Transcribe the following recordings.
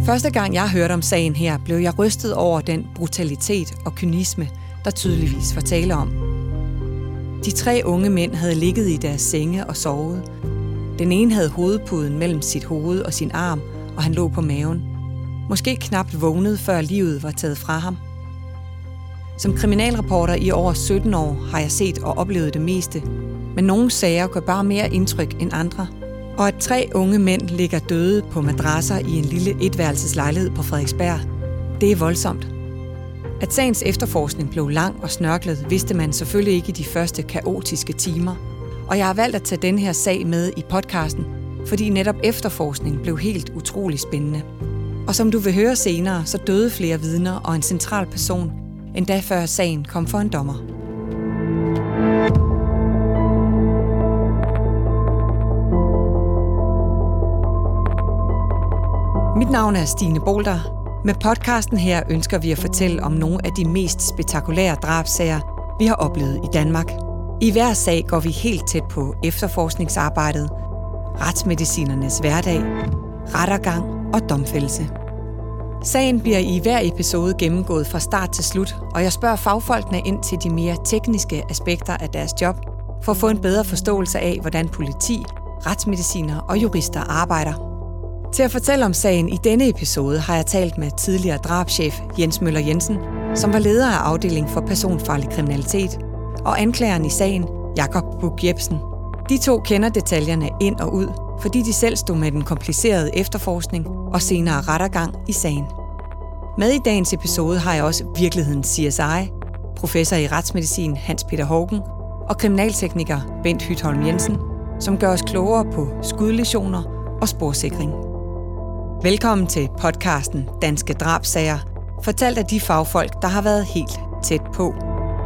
Første gang jeg hørte om sagen her, blev jeg rystet over den brutalitet og kynisme, der tydeligvis var tale om. De 3 unge mænd havde ligget i deres senge og sovet. Den ene havde hovedpuden mellem sit hoved og sin arm, og han lå på maven. Måske knapt vågnet, før livet var taget fra ham. Som kriminalreporter i over 17 år har jeg set og oplevet det meste, men nogle sager gør bare mere indtryk end andre. Og at 3 unge mænd ligger døde på madrasser i en lille etværelseslejlighed på Frederiksberg, det er voldsomt. At sagens efterforskning blev lang og snørklet, vidste man selvfølgelig ikke i de første kaotiske timer. Og jeg har valgt at tage den her sag med i podcasten, fordi netop efterforskning blev helt utrolig spændende. Og som du vil høre senere, så døde flere vidner og en central person, endda før sagen kom for en dommer. Mit navn er Stine Bolter. Med podcasten her ønsker vi at fortælle om nogle af de mest spektakulære drabssager, vi har oplevet i Danmark. I hver sag går vi helt tæt på efterforskningsarbejdet, retsmedicinernes hverdag, rettergang og domfældelse. Sagen bliver i hver episode gennemgået fra start til slut, og jeg spørger fagfolkene ind til de mere tekniske aspekter af deres job, for at få en bedre forståelse af, hvordan politi, retsmediciner og jurister arbejder. Til at fortælle om sagen i denne episode har jeg talt med tidligere drabschef Jens Møller Jensen, som var leder af afdelingen for personfarlig kriminalitet, og anklageren i sagen, Jakob Buch Jepsen. De 2 kender detaljerne ind og ud, fordi de selv stod med den komplicerede efterforskning og senere rettergang i sagen. Med i dagens episode har jeg også virkelighedens CSI, professor i retsmedicin Hans Peter Haugen og kriminaltekniker Bent Hytholm Jensen, som gør os klogere på skudlæsioner og sporsikring. Velkommen til podcasten Danske Drabssager, fortalt af de fagfolk, der har været helt tæt på.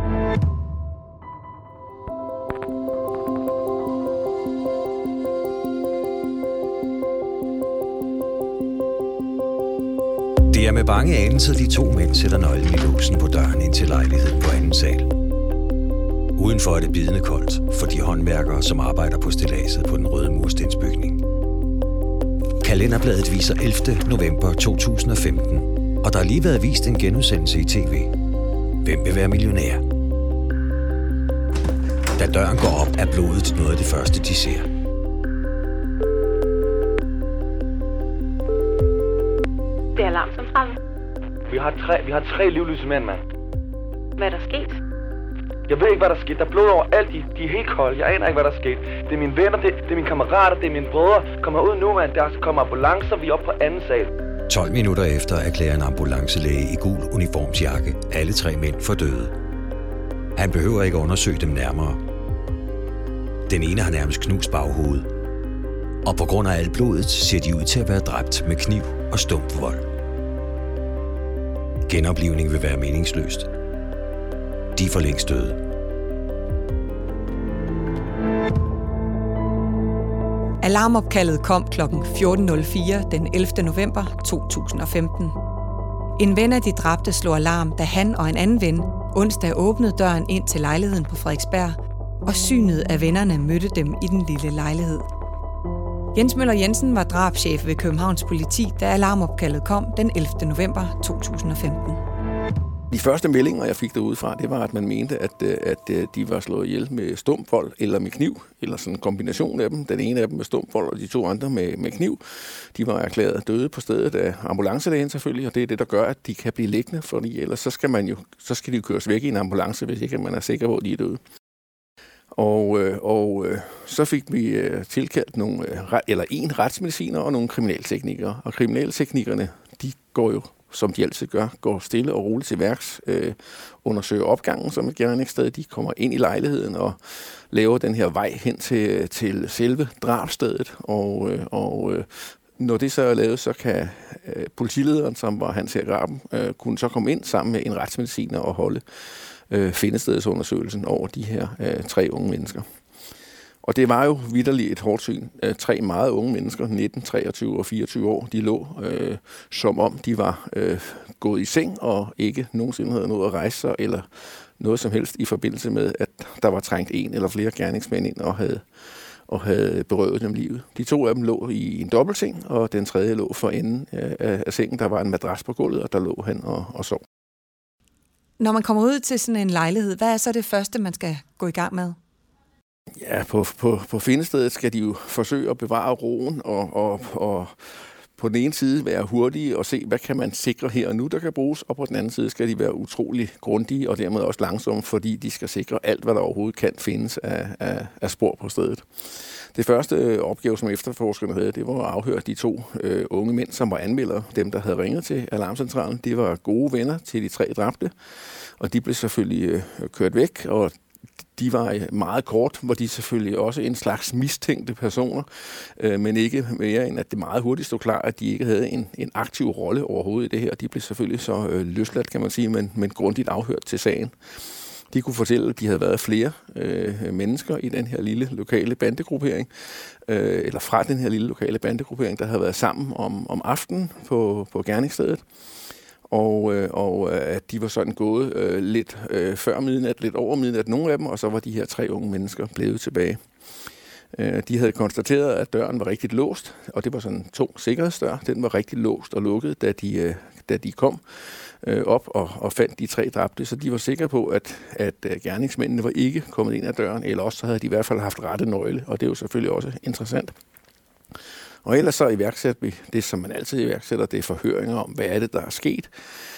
Det er med bange anelser, de 2 mænd sætter nøglen i låsen på døren ind til lejligheden på anden sal. Udenfor er det bidende koldt for de håndværkere, som arbejder på stilladset på den røde murstensbygning. Kalenderbladet viser 11. november 2015, og der har lige været vist en genudsendelse i tv. Hvem vil være millionær? Da døren går op, er blodet noget af det første, de ser. Det er alarmcentralen. Vi har tre livløse mænd, mand. Hvad er der sket? Jeg ved ikke, hvad der skete. Der er blod over alt. De er helt kolde. Jeg aner ikke, hvad der skete. Det er mine venner, det er mine kammerater, det er mine brødre. Kommer ud nu, mand. Der kommer ambulancer. Vi er oppe på anden sal. 12 minutter efter erklærer en ambulancelæge i gul uniformsjakke alle 3 mænd for døde. Han behøver ikke undersøge dem nærmere. Den ene har nærmest knust baghovedet. Og på grund af alt blodet ser de ud til at være dræbt med kniv og stump vold. Genoplivning vil være meningsløst. De er for længst døde. Alarmopkaldet kom kl. 14.04 den 11. november 2015. En ven af de dræbte slog alarm, da han og en anden ven onsdag åbnede døren ind til lejligheden på Frederiksberg, og synet af vennerne mødte dem i den lille lejlighed. Jens Møller Jensen var drabschef ved Københavns Politi, da alarmopkaldet kom den 11. november 2015. De første meldinger, jeg fik derudefra, det var, at man mente, at de var slået ihjel med stumpvold eller med kniv, eller sådan en kombination af dem. Den ene af dem med stumpvold, og de 2 andre med kniv. De var erklæret døde på stedet af ambulancelægen selvfølgelig, og det er det, der gør, at de kan blive liggende, fordi ellers så skal de jo køres væk i en ambulance, hvis ikke man er sikker på, at de er døde. Og så fik vi tilkaldt en retsmediciner og nogle kriminalteknikere. Og kriminalteknikerne, de går jo, som de altid gør, går stille og roligt til værks, undersøger opgangen som et gerningssted. De kommer ind i lejligheden og laver den her vej hen til selve drabsstedet. Og når det så er lavet, så kan politilederen, som var Hans Erik Raben, kunne så komme ind sammen med en retsmediciner og holde findestedsundersøgelsen over de her 3 unge mennesker. Og det var jo vitterligt et hårdt syn. 3 meget unge mennesker, 19, 23 og 24 år, de lå som om de var gået i seng og ikke nogensinde havde nået at rejse sig eller noget som helst i forbindelse med, at der var trængt en eller flere gerningsmænd ind og havde berøvet dem livet. De 2 af dem lå i en dobbeltseng, og den tredje lå for enden af sengen. Der var en madras på gulvet, og der lå han og sov. Når man kommer ud til sådan en lejlighed, hvad er så det første, man skal gå i gang med? Ja, på findestedet skal de jo forsøge at bevare roen og på den ene side være hurtige og se, hvad kan man sikre her og nu, der kan bruges, og på den anden side skal de være utrolig grundige og dermed også langsomme, fordi de skal sikre alt, hvad der overhovedet kan findes af spor på stedet. Det første opgave, som efterforskerne havde, det var at afhøre de 2 unge mænd, som var anmeldere, dem der havde ringet til alarmcentralen. De var gode venner til de 3 dræbte, og de blev selvfølgelig kørt væk, og de var meget kort, hvor de selvfølgelig også en slags mistænkte personer, men ikke mere end, at det meget hurtigt stod klart, at de ikke havde en aktiv rolle overhovedet i det her. De blev selvfølgelig så løsladt, kan man sige, men grundigt afhørt til sagen. De kunne fortælle, at de havde været flere mennesker i den her lille lokale bandegruppering, eller fra den her lille lokale bandegruppering, der havde været sammen om aftenen på gerningsstedet. Og at de var sådan gået lidt før midnat, lidt over midnat, nogle af dem, og så var de her 3 unge mennesker blevet tilbage. De havde konstateret, at døren var rigtig låst, og det var sådan en tung sikkerhedsdør. Den var rigtig låst og lukket, da de kom op og fandt de 3 dræbte, så de var sikre på, at gerningsmændene var ikke kommet ind ad døren, eller også så havde de i hvert fald haft rette nøgle, og det er jo selvfølgelig også interessant. Og ellers så iværksætter vi det, som man altid iværksætter, det er forhøringer om, hvad er det, der er sket,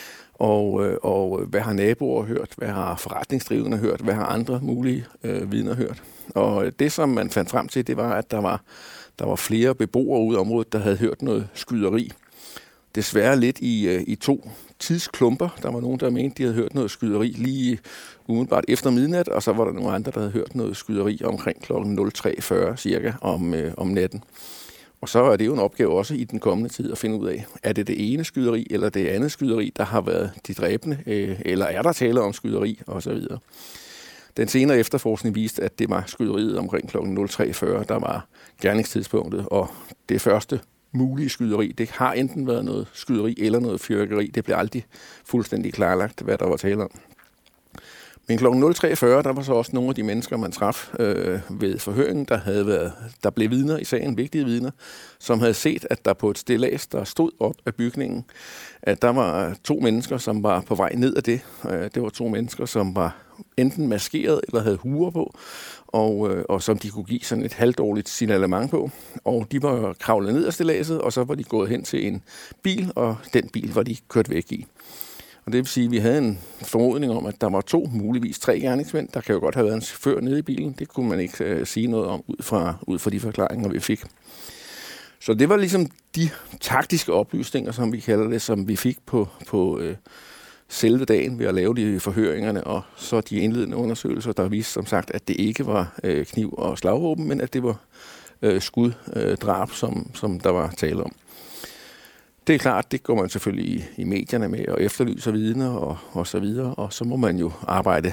og hvad har naboer hørt, hvad har forretningsdrivende hørt, hvad har andre mulige vidner hørt. Og det, som man fandt frem til, det var, at der var flere beboere ude i området, der havde hørt noget skyderi. Desværre lidt i 2 tidsklumper. Der var nogen, der mente, de havde hørt noget skyderi lige umiddelbart efter midnat, og så var der nogle andre, der havde hørt noget skyderi omkring kl. 03.40 cirka om natten. Og så er det jo en opgave også i den kommende tid at finde ud af, er det det ene skyderi eller det andet skyderi, der har været de dræbende, eller er der tale om skyderi osv. Den senere efterforskning viste, at det var skyderiet omkring kl. 03.40, der var gerningstidspunktet, og det første mulige skyderi, det har enten været noget skyderi eller noget fyrværkeri. Det blev aldrig fuldstændig klarlagt, hvad der var tale om. Men kl. 03.40, der var så også nogle af de mennesker, man traf ved forhøringen, der blev vidner i sagen, vigtige vidner, som havde set, at der på et stillads, der stod op af bygningen, at der var 2 mennesker, som var på vej ned ad det. Det var 2 mennesker, som var enten maskeret eller havde huer på, og som de kunne give sådan et halvdårligt signalement på. Og de var kravlet ned ad stilladset, og så var de gået hen til en bil, og den bil var de kørt væk i. Og det vil sige, at vi havde en formodning om, at der var 2, muligvis 3 gerningsmænd. Der kan jo godt have været en chauffør nede i bilen. Det kunne man ikke sige noget om ud fra de forklaringer, vi fik. Så det var ligesom de taktiske oplysninger, som vi kalder det, som vi fik på selve dagen ved at lave de forhøringerne, og så de indledende undersøgelser, der viste som sagt, at det ikke var kniv og slagvåben, men at det var skuddrab, som der var tale om. Det er klart, det går man selvfølgelig i medierne med og efterlyser vidner og så videre, og så må man jo arbejde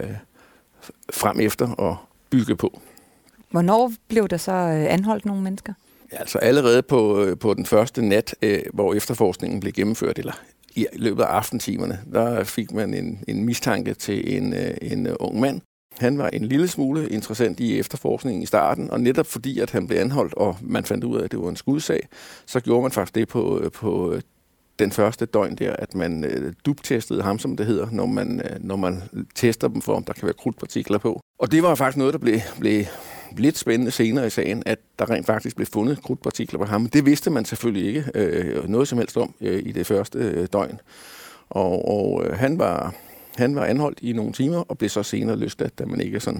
frem efter og bygge på. Hvornår blev der så anholdt nogle mennesker? Ja, altså allerede på den første nat, hvor efterforskningen blev gennemført, eller i løbet af aftentimerne, der fik man en mistanke til en ung mand. Han var en lille smule interessant i efterforskningen i starten, og netop fordi, at han blev anholdt, og man fandt ud af, at det var en skudsag, så gjorde man faktisk det på den første døgn der, at man duptestede ham, som det hedder, når man tester dem for, om der kan være krudtpartikler på. Og det var faktisk noget, der blev lidt spændende senere i sagen, at der rent faktisk blev fundet krudtpartikler på ham. Det vidste man selvfølgelig ikke noget som helst om i det første døgn. Og han var anholdt i nogle timer, og blev så senere løsladt, da man ikke sådan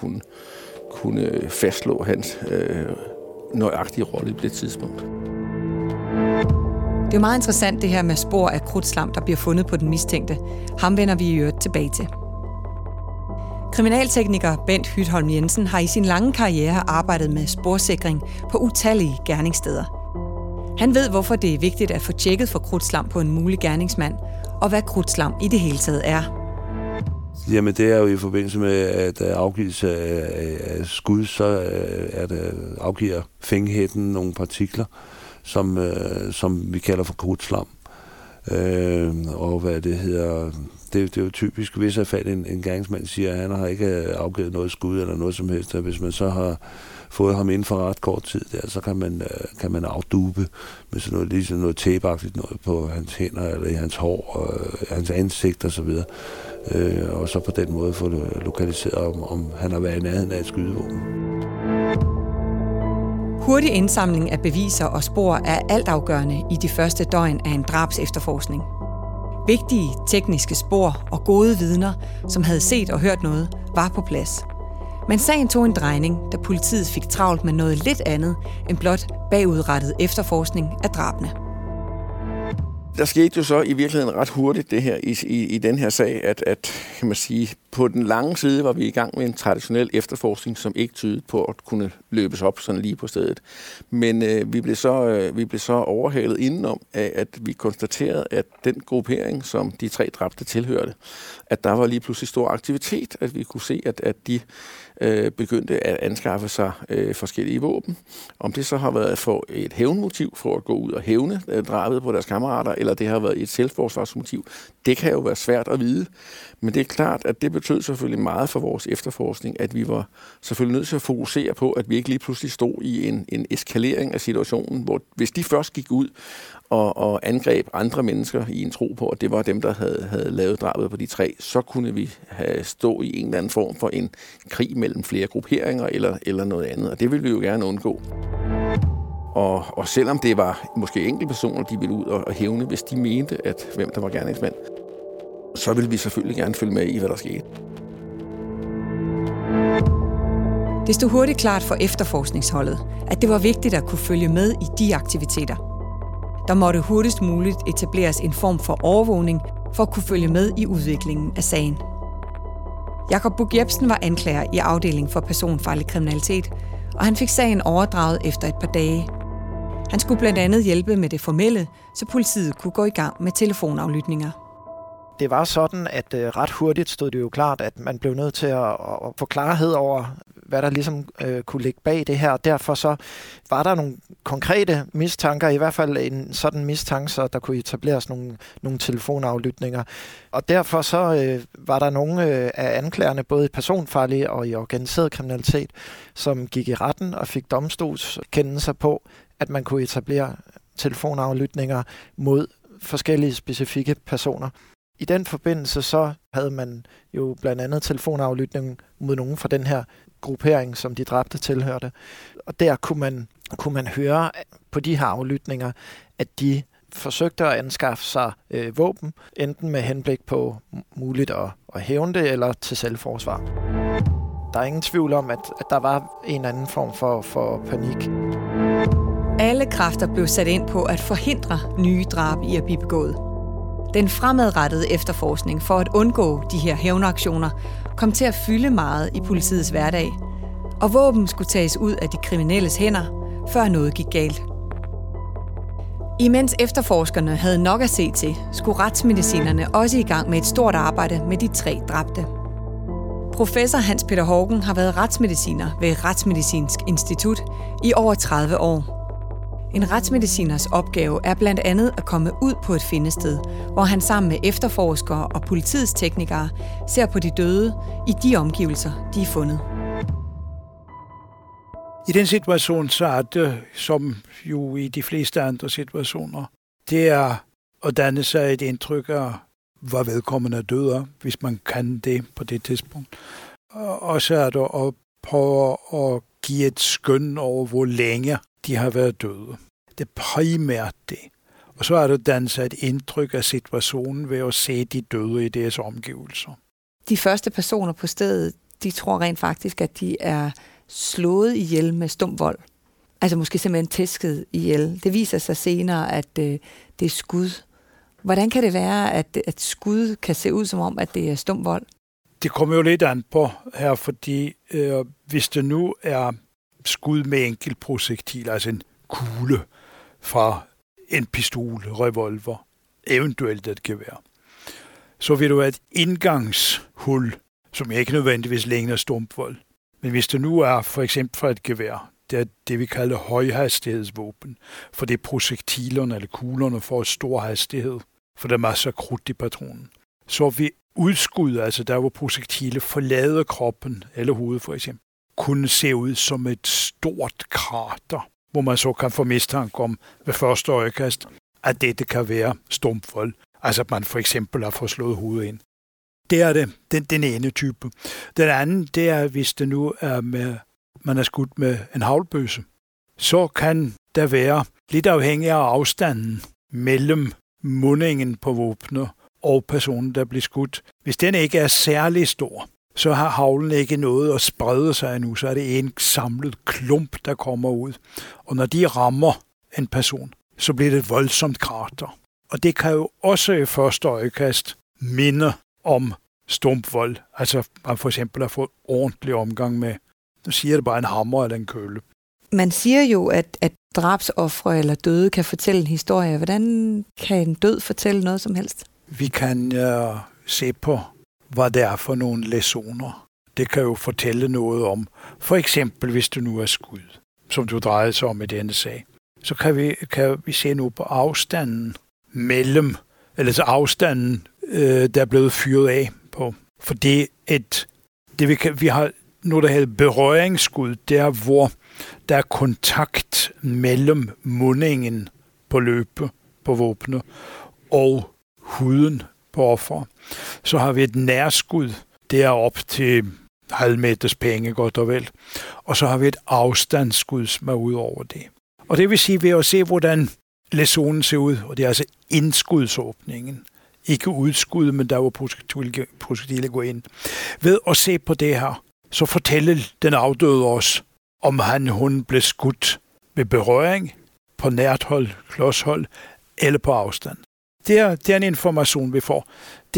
kunne fastslå hans nøjagtige rolle på det tidspunkt. Det er jo meget interessant det her med spor af krudtslam, der bliver fundet på den mistænkte. Ham vender vi i øvrigt tilbage til. Kriminaltekniker Bent Hytholm Jensen har i sin lange karriere arbejdet med sporsikring på utallige gerningssteder. Han ved, hvorfor det er vigtigt at få tjekket for krudtslam på en mulig gerningsmand, og hvad krudtslam i det hele taget er. Jamen det er jo i forbindelse med, at afgivelse af skud, så er det afgiver fængehætten nogle partikler, som vi kalder for krudtslam. Og hvad det hedder, det er jo typisk, hvis jeg fat en gerningsmand siger, at han har ikke afgivet noget skud eller noget som helst, og hvis man så har fået ham inden for ret kort tid, der, så kan man afdupe med sådan noget, ligesom noget tapeagtigt noget på hans hænder, eller i hans hår, og hans ansigt og så videre. Og så på den måde få det lokaliseret, om han har været i nærheden af et skydevåben. Hurtig indsamling af beviser og spor er altafgørende i de første døgn af en drabsefterforskning. Vigtige tekniske spor og gode vidner, som havde set og hørt noget, var på plads. Men sagen tog en drejning, da politiet fik travlt med noget lidt andet end blot bagudrettet efterforskning af drabene. Der skete jo så i virkeligheden ret hurtigt det her i den her sag, at kan man sige, på den lange side var vi i gang med en traditionel efterforskning, som ikke tydede på at kunne løbes op sådan lige på stedet. Men vi blev så overhalet indenom af, at vi konstaterede, at den gruppering, som de 3 dræbte tilhørte, at der var lige pludselig stor aktivitet, at vi kunne se, at de begyndte at anskaffe sig forskellige våben. Om det så har været for et hævnmotiv for at gå ud og hævne drabet på deres kammerater, eller det har været et selvforsvarsmotiv, det kan jo være svært at vide. Men det er klart, at det betød selvfølgelig meget for vores efterforskning, at vi var selvfølgelig nødt til at fokusere på, at vi ikke lige pludselig stod i en eskalering af situationen, hvor hvis de først gik ud og angreb andre mennesker i en tro på, at det var dem, der havde lavet drabet på de 3, så kunne vi have stå i en eller anden form for en krig mellem flere grupperinger eller noget andet, og det ville vi jo gerne undgå. Og selvom det var måske enkelte personer, de ville ud og hævne, hvis de mente, at hvem der var gerningsmand, så ville vi selvfølgelig gerne følge med i, hvad der skete. Det stod hurtigt klart for efterforskningsholdet, at det var vigtigt at kunne følge med i de aktiviteter. Der måtte hurtigst muligt etableres en form for overvågning for at kunne følge med i udviklingen af sagen. Jakob Buch Jepsen var anklager i afdelingen for personfarlig kriminalitet, og han fik sagen overdraget efter et par dage. Han skulle blandt andet hjælpe med det formelle, så politiet kunne gå i gang med telefonaflytninger. Det var sådan, at ret hurtigt stod det jo klart, at man blev nødt til at få klarhed over, hvad der ligesom kunne ligge bag det her. Derfor så var der nogle konkrete mistanker, i hvert fald en sådan mistanke, så der kunne etableres nogle telefonaflytninger. Og derfor så var der nogle af anklagerne, både i personfarlig og i organiseret kriminalitet, som gik i retten og fik domstolskendelser på, at man kunne etablere telefonaflytninger mod forskellige specifikke personer. I den forbindelse så havde man jo blandt andet telefonaflytning mod nogen fra den her gruppering, som de dræbte tilhørte. Og der kunne man høre på de her aflytninger, at de forsøgte at anskaffe sig våben, enten med henblik på muligt at hævne det eller til selvforsvar. Der er ingen tvivl om, at der var en anden form for panik. Alle kræfter blev sat ind på at forhindre nye drab i at blive begået. Den fremadrettede efterforskning for at undgå de her hævnaktioner kom til at fylde meget i politiets hverdag, og våben skulle tages ud af de kriminelles hænder, før noget gik galt. Imens efterforskerne havde nok at se til, skulle retsmedicinerne også i gang med et stort arbejde med de 3 dræbte. Professor Hans Peter Haugen har været retsmediciner ved Retsmedicinsk Institut i over 30 år. En retsmediciners opgave er blandt andet at komme ud på et findested, hvor han sammen med efterforskere og politiets teknikere ser på de døde i de omgivelser, de er fundet. I den situation, så er det, som jo i de fleste andre situationer, det er at danne sig et indtryk af, hvor vedkommende døde, hvis man kan det på det tidspunkt. Og så er det at prøve at give et skøn over, hvor længe de har været døde. Det er primært det. Og så er det dannet sig et indtryk af situationen ved at se de døde i deres omgivelser. De første personer på stedet, de tror rent faktisk, at de er slået ihjel med stum vold. Altså måske simpelthen tæsket ihjel. Det viser sig senere, at det er skud. Hvordan kan det være, at skud kan se ud som om, at det er stum vold? Det kommer jo lidt an på her, fordi hvis det nu er skud med enkelt projektil, altså en kugle fra en pistol, revolver, eventuelt et gevær, så vil det være et indgangshul, som ikke nødvendigvis længere stumpvold. Men hvis det nu er for eksempel fra et gevær, det er det, vi kalder højhastighedsvåben, for det er projektilerne eller kuglerne får stor hastighed, for der er masser af krudt i patronen. Så vi udskud, altså der hvor projektilet forlader kroppen eller hovedet for eksempel, kunne se ud som et stort krater, hvor man så kan få mistanke om ved første øjekast, at dette kan være stumpvold. Altså at man for eksempel har fået slået hovedet ind. Det er den ene type. Den anden, det er, hvis det nu er man er skudt med en haglbøsse, så kan der være lidt afhængig af afstanden mellem mundingen på våbnet og personen, der bliver skudt. Hvis den ikke er særlig stor, så har haglen ikke noget at sprede sig endnu, så er det en samlet klump, der kommer ud. Og når de rammer en person, så bliver det et voldsomt krater. Og det kan jo også i første øjekast minde om stumpvold. Altså man for eksempel har fået ordentlig omgang med, nu siger det bare en hammer eller en kølle. Man siger jo, at drabsofre eller døde kan fortælle en historie. Hvordan kan en død fortælle noget som helst? Vi kan se på, hvad det er for nogle lesoner. Det kan jo fortælle noget om, for eksempel hvis du nu er skud, som du drejede sig om i denne sag. Så kan vi se nu på afstanden mellem, eller så afstanden, der er blevet fyret af på. For vi har noget, der hedder berøringsskud, der hvor der er kontakt mellem mundingen på løbe på våbnet og huden på offer. Så har vi et nærskud, det er op til halvmeters penge godt og vel. Og så har vi et afstandsskud, som er ud over det. Og det vil sige ved at se, hvordan lesonen ser ud, og det er altså indskudsåbningen. Ikke udskud, men der hvor projektilet går ind. Ved at se på det her, så fortæller den afdøde os, om hun blev skudt med berøring, på nært hold, klodshold eller på afstand. Det er en information, vi får.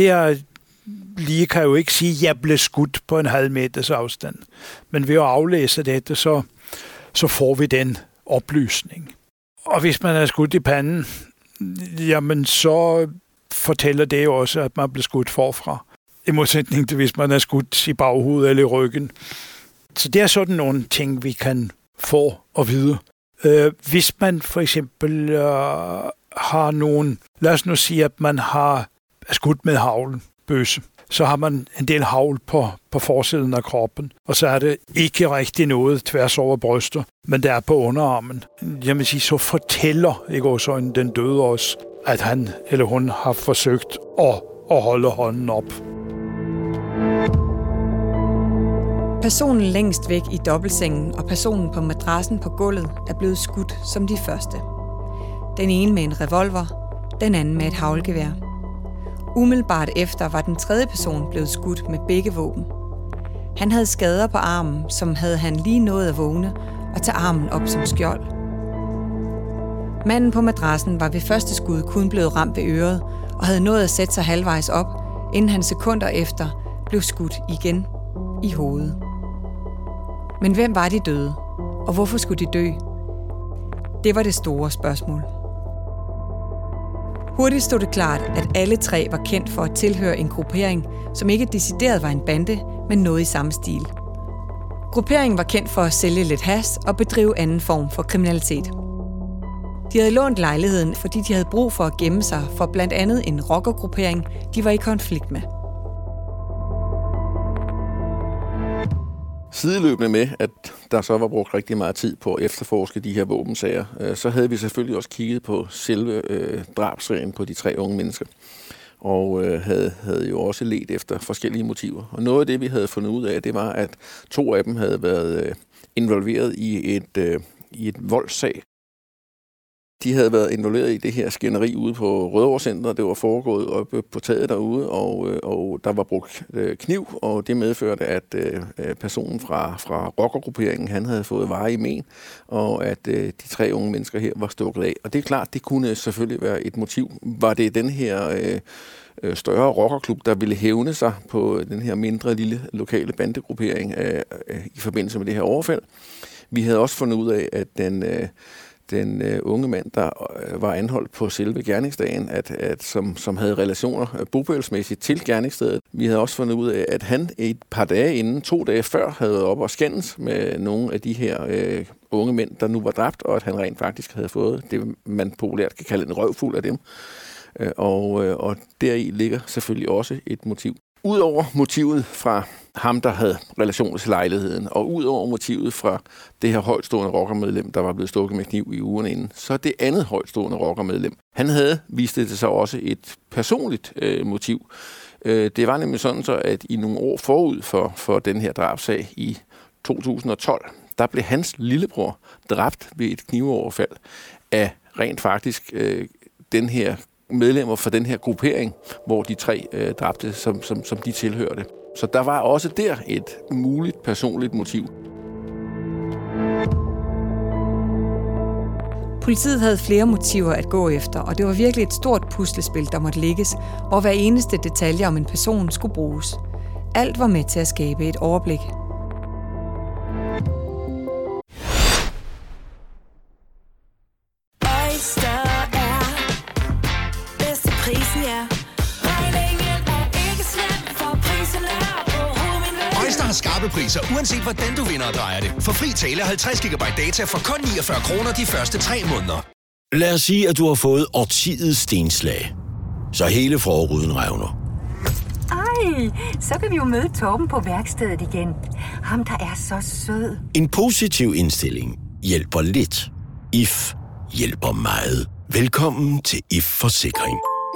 Lige kan jo ikke sige, at jeg blev skudt på en halv meters afstand. Men ved at aflæse dette, så får vi den oplysning. Og hvis man er skudt i panden, jamen så fortæller det jo også, at man blev skudt forfra. I modsætning til, hvis man er skudt i baghovedet eller i ryggen. Så det er sådan nogle ting, vi kan få at vide. Hvis man for eksempel har nogen, lad os nu sige, at man har skudt med haglbøsse, så har man en del hagl på forsiden af kroppen, og så er det ikke rigtig noget tværs over brystet, men det er på underarmen. Jeg vil sige, så fortæller ikke også den døde os, at han eller hun har forsøgt at holde hånden op. Personen længst væk i dobbeltsengen og personen på madrassen på gulvet er blevet skudt som de første. Den ene med en revolver, den anden med et haglgevær. Umiddelbart efter var den tredje person blevet skudt med begge våben. Han havde skader på armen, som havde han lige nået at vågne og tage armen op som skjold. Manden på madrassen var ved første skud kun blevet ramt ved øret og havde nået at sætte sig halvvejs op, inden han sekunder efter blev skudt igen i hovedet. Men hvem var de døde, og hvorfor skulle de dø? Det var det store spørgsmål. Hurtigt stod det klart, at alle tre var kendt for at tilhøre en gruppering, som ikke decideret var en bande, men noget i samme stil. Grupperingen var kendt for at sælge lidt hash og bedrive anden form for kriminalitet. De havde lånt lejligheden, fordi de havde brug for at gemme sig for blandt andet en rockergruppering, de var i konflikt med. Sideløbende med, at der så var brugt rigtig meget tid på at efterforske de her våbensager, så havde vi selvfølgelig også kigget på selve drabsserien på de tre unge mennesker. Og havde jo også ledt efter forskellige motiver. Og noget af det, vi havde fundet ud af, det var, at 2 af dem havde været involveret i et voldssag. De havde været involveret i det her skænderi ude på Rødovre Center. Det var foregået oppe på taget derude, og der var brugt kniv, og det medførte, at personen fra rockergrupperingen, han havde fået varig men, og at de 3 unge mennesker her var stukket af. Og det er klart, det kunne selvfølgelig være et motiv. Var det den her større rockerklub, der ville hævne sig på den her mindre lille lokale bandegruppering i forbindelse med det her overfald? Vi havde også fundet ud af, at den unge mand, der var anholdt på selve gerningsdagen, som havde relationer bopælsmæssigt til gerningsstedet. Vi havde også fundet ud af, at han et par dage inden, 2 dage før, havde været op og skændes med nogle af de her unge mænd, der nu var dræbt, og at han rent faktisk havde fået det, man populært kan kalde en røvfuld af dem. Og deri ligger selvfølgelig også et motiv. Udover motivet fra ham, der havde relationer til lejligheden. Og ud over motivet fra det her højtstående rockermedlem, der var blevet stukket med kniv i ugen inden, så det andet højtstående rockermedlem, han havde vist det sig også et personligt motiv. Det var nemlig sådan så, at i nogle år forud for den her drabsag i 2012, der blev hans lillebror dræbt ved et knivoverfald af rent faktisk den her medlemmer for den her gruppering, hvor de 3 dræbte, som de tilhørte. Så der var også der et muligt personligt motiv. Politiet havde flere motiver at gå efter, og det var virkelig et stort puslespil, der måtte lægges, og hver eneste detalje om en person skulle bruges. Alt var med til at skabe et overblik. Skarpe priser, uanset hvordan du vinder og drejer det. For fri tale 50 GB data for kun 49 kroner de første 3 måneder. Lad os sige, at du har fået årtidets stenslag. Så hele forruden revner. Ej, så kan vi jo møde Torben på værkstedet igen. Ham, der er så sød. En positiv indstilling hjælper lidt. IF hjælper meget. Velkommen til IF Forsikring.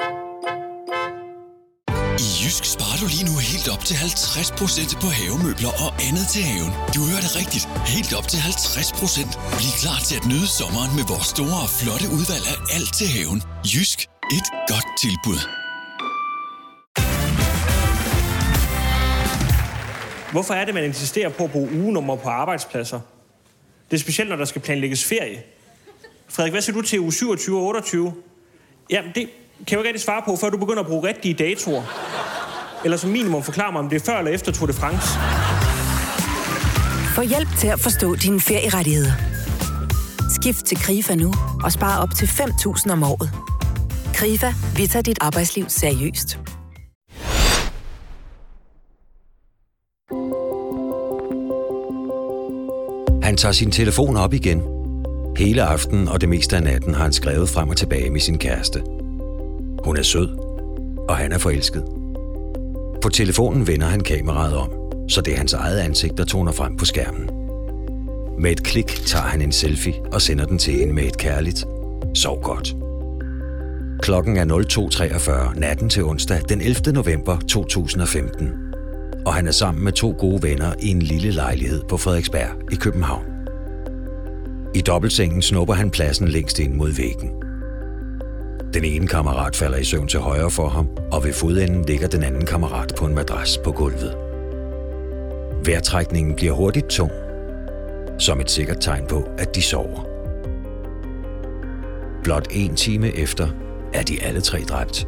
I Jysk sparer du lige nu helt op til 50% på havemøbler og andet til haven. Du hører det rigtigt. Helt op til 50%. Bliv klar til at nyde sommeren med vores store og flotte udvalg af alt til haven. Jysk. Et godt tilbud. Hvorfor er det, man insisterer på at bruge ugenummer på arbejdspladser? Det er specielt, når der skal planlægges ferie. Frederik, hvad siger du til uge 27 og 28? Jamen, det kan jeg jo ikke rigtig svare på, før du begynder at bruge rigtige datoer. Eller som minimum forklare mig, om det er før eller efter Tour de France. Få hjælp til at forstå dine ferierettigheder. Skift til Krifa nu og spar op til 5.000 om året. Krifa, vi tager dit arbejdsliv seriøst. Han tager sin telefon op igen. Hele aftenen og det meste af natten har han skrevet frem og tilbage med sin kæreste. Hun er sød, og han er forelsket. På telefonen vender han kameraet om, så det er hans eget ansigt, der toner frem på skærmen. Med et klik tager han en selfie og sender den til hende med et kærligt "Sov godt". Klokken er 02:43 natten til onsdag den 11. november 2015, og han er sammen med 2 gode venner i en lille lejlighed på Frederiksberg i København. I dobbeltsengen snupper han pladsen længst ind mod væggen. Den ene kammerat falder i søvn til højre for ham, og ved fodenden ligger den anden kammerat på en madras på gulvet. Vejrtrækningen bliver hurtigt tung, som et sikkert tegn på, at de sover. Blot 1 time efter er de alle 3 dræbt.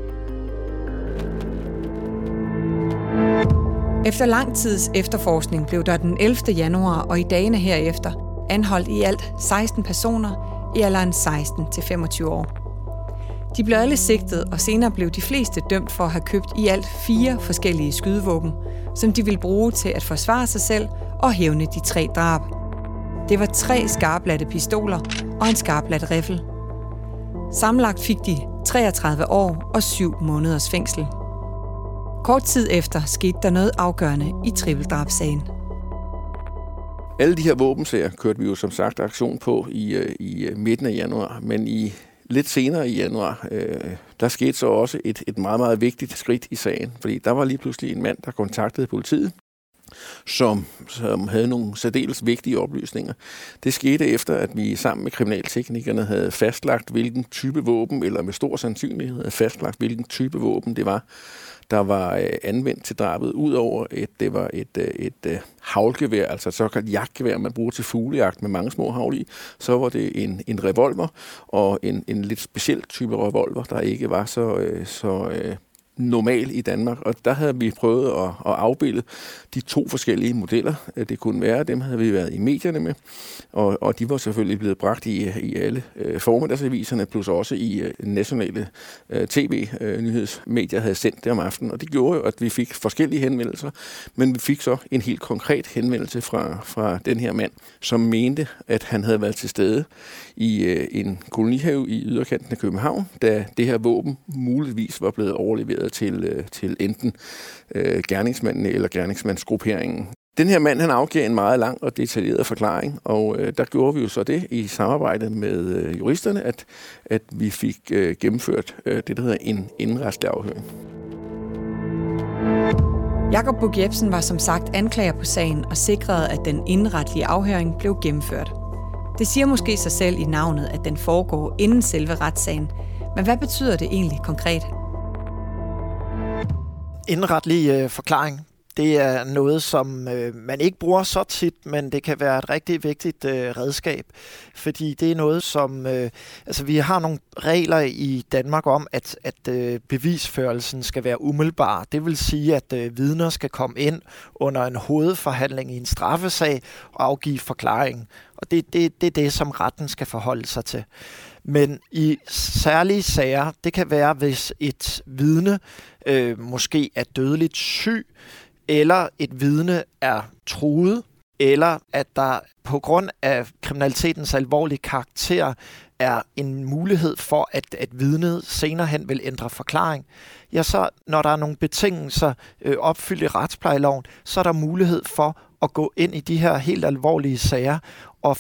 Efter lang tids efterforskning blev der den 11. januar og i dagene herefter anholdt i alt 16 personer i alderen 16 til 25 år. De blev alle sigtet, og senere blev de fleste dømt for at have købt i alt 4 forskellige skydevåben, som de ville bruge til at forsvare sig selv og hævne de 3 drab. Det var 3 skarplatte pistoler og en skarplat riffel. Sammenlagt fik de 33 år og 7 måneders fængsel. Kort tid efter skete der noget afgørende i trippeldrabssagen. Alle de her våbensager kørte vi jo som sagt aktion på i midten af januar, men lidt senere i januar, der skete så også et meget, meget vigtigt skridt i sagen, fordi der var lige pludselig en mand, der kontaktede politiet, som havde nogle særdeles vigtige oplysninger. Det skete efter, at vi sammen med kriminalteknikerne havde fastlagt, hvilken type våben, eller med stor sandsynlighed havde fastlagt, hvilken type våben det var, der var anvendt til drabet, udover at det var et haglgevær, altså et såkaldt jagtgevær, man bruger til fuglejagt med mange små hagl i, så var det en revolver, og en lidt speciel type revolver, der ikke var så normal i Danmark, og der havde vi prøvet at afbilde de 2 forskellige modeller. Det kunne være, dem havde vi været i medierne med, og de var selvfølgelig blevet bragt i alle formiddagsaviserne, plus også i nationale tv-nyhedsmedier havde sendt det om aftenen, og det gjorde jo, at vi fik forskellige henvendelser, men vi fik så en helt konkret henvendelse fra den her mand, som mente, at han havde været til stede i en kolonihave i yderkanten af København, da det her våben muligvis var blevet overleveret relateret til enten gerningsmanden eller gerningsmandsgrupperingen. Den her mand, han afgiver en meget lang og detaljeret forklaring, og der gjorde vi jo så det i samarbejde med juristerne, at vi fik gennemført det, der hedder en indenretlig afhøring. Jakob Buch Jepsen var som sagt anklager på sagen og sikrede, at den indenretlige afhøring blev gennemført. Det siger måske sig selv i navnet, at den foregår inden selve retssagen, men hvad betyder det egentlig konkret? Indenretlig forklaring, det er noget, som man ikke bruger så tit, men det kan være et rigtig vigtigt redskab, fordi det er noget, som... vi har nogle regler i Danmark om, at bevisførelsen skal være umiddelbar. Det vil sige, at vidner skal komme ind under en hovedforhandling i en straffesag og afgive forklaring. Og det er det, som retten skal forholde sig til. Men i særlige sager, det kan være, hvis et vidne måske er dødeligt syg, eller et vidne er truet, eller at der på grund af kriminalitetens alvorlige karakter er en mulighed for, at vidnet senere hen vil ændre forklaring. Ja, så når der er nogle betingelser opfyldt i retsplejeloven, så er der mulighed for at gå ind i de her helt alvorlige sager og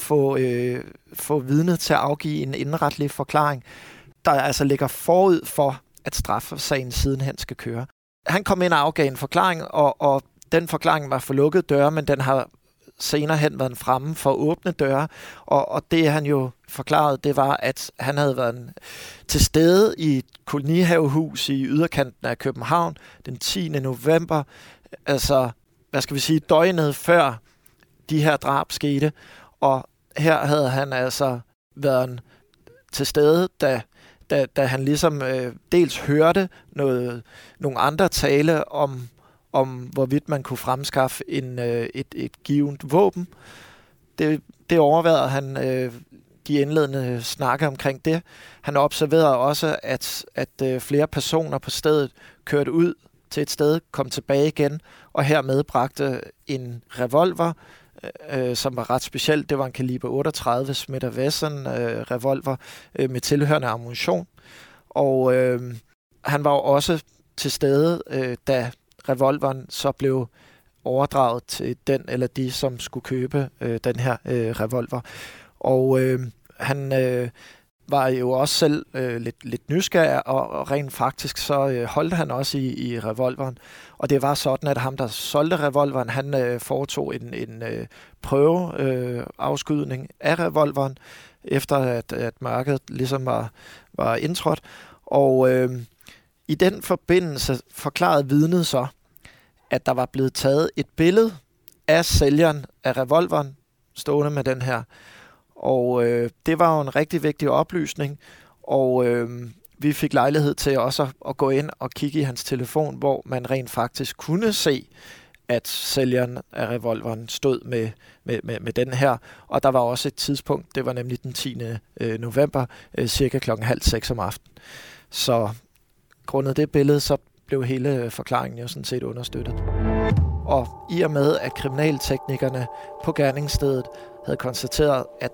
få vidnet til at afgive en indenretlig forklaring, der altså ligger forud for, at straffesagen sidenhen skal køre. Han kom ind og afgav en forklaring, og den forklaring var for lukkede døre, men den har senere hen været fremme for åbne døre. Og det han jo forklarede, det var, at han havde været til stede i et kolonihavehus i yderkanten af København den 10. november. Altså, døgnet før de her drab skete. Og her havde han altså været til stede, da han ligesom dels hørte nogle andre tale om hvorvidt man kunne fremskaffe et givet våben. Det overvejede han de indledende snakke omkring det. Han observerede også, at flere personer på stedet kørte ud til et sted, kom tilbage igen, og hermed bragte en revolver, som var ret specielt. Det var en kaliber 38 Smith & Wesson revolver med tilhørende ammunition. Og han var jo også til stede, da revolveren så blev overdraget til den eller de, som skulle købe den her revolver. Og han var jo også selv lidt nysgerrig, og rent faktisk så holdt han også i revolveren. Og det var sådan, at ham, der solgte revolveren, han foretog en prøveafskydning af revolveren, efter at mørket ligesom var indtrådt. Og i den forbindelse forklarede vidnet så, at der var blevet taget et billede af sælgeren af revolveren, stående med den her. Og det var jo en rigtig vigtig oplysning, og vi fik lejlighed til også at gå ind og kigge i hans telefon, hvor man rent faktisk kunne se, at sælgeren af revolveren stod med den her. Og der var også et tidspunkt, det var nemlig den 10. november, cirka 5:30 om aftenen. Så grundet det billede, så blev hele forklaringen jo sådan set understøttet. Og i og med, at kriminalteknikerne på gerningsstedet havde konstateret, at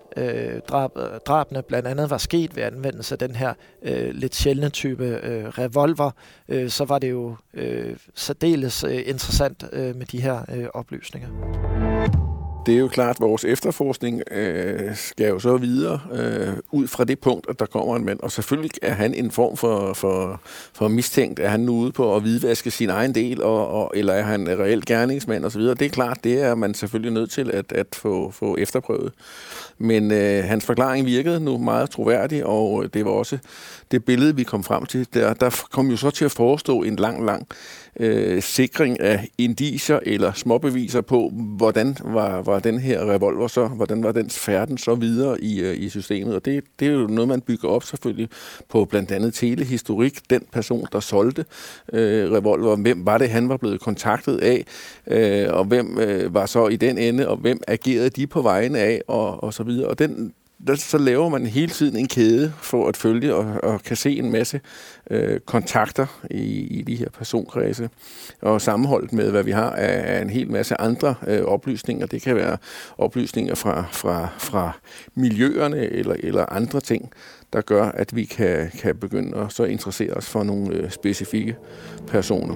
drabene blandt andet var sket ved anvendelse af den her lidt sjældne type revolver, så var det jo særdeles interessant med de her oplysninger. Det er jo klart, at vores efterforskning skal jo så videre ud fra det punkt, at der kommer en mand. Og selvfølgelig er han en form for mistænkt. Er han nu ude på at hvidvaske sin egen del, eller er han en reelt gerningsmand osv.? Det er klart, det er man selvfølgelig nødt til at få efterprøvet. Men hans forklaring virkede nu meget troværdig, og det var også det billede, vi kom frem til. Der kom jo så til at forestå en lang sikring af indicier eller småbeviser på, hvordan var den her revolver så, hvordan var dens færden så videre i systemet. Og det er jo noget, man bygger op selvfølgelig på blandt andet telehistorik. Den person, der solgte revolver, hvem var det, han var blevet kontaktet af, og hvem var så i den ende, og hvem agerede de på vegne af, og så videre. Og så laver man hele tiden en kæde for at følge og kan se en masse kontakter i de her personkredse. Og sammenholdt med, hvad vi har af en hel masse andre oplysninger. Det kan være oplysninger fra miljøerne eller andre ting, der gør, at vi kan begynde at så interessere os for nogle specifikke personer.